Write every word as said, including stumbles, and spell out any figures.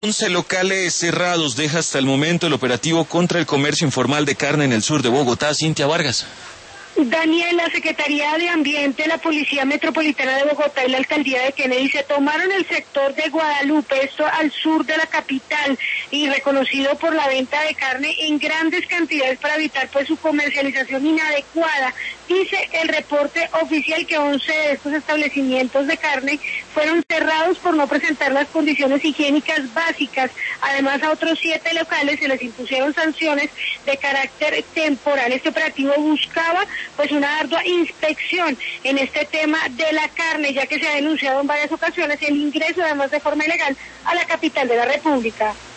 once locales cerrados deja hasta el momento el operativo contra el comercio informal de carne en el sur de Bogotá. Cintia Vargas. Daniel, la Secretaría de Ambiente, la Policía Metropolitana de Bogotá y la Alcaldía de Kennedy se tomaron el sector de Guadalupe, esto al sur de la capital, y reconocido por la venta de carne en grandes cantidades para evitar pues su comercialización inadecuada. Dice el reporte oficial que once de estos establecimientos de carne fueron cerrados por no presentar las condiciones higiénicas básicas. Además, a otros siete locales se les impusieron sanciones de carácter temporal. Este operativo buscaba pues una ardua inspección en este tema de la carne, ya que se ha denunciado en varias ocasiones el ingreso, además de forma ilegal, a la capital de la República.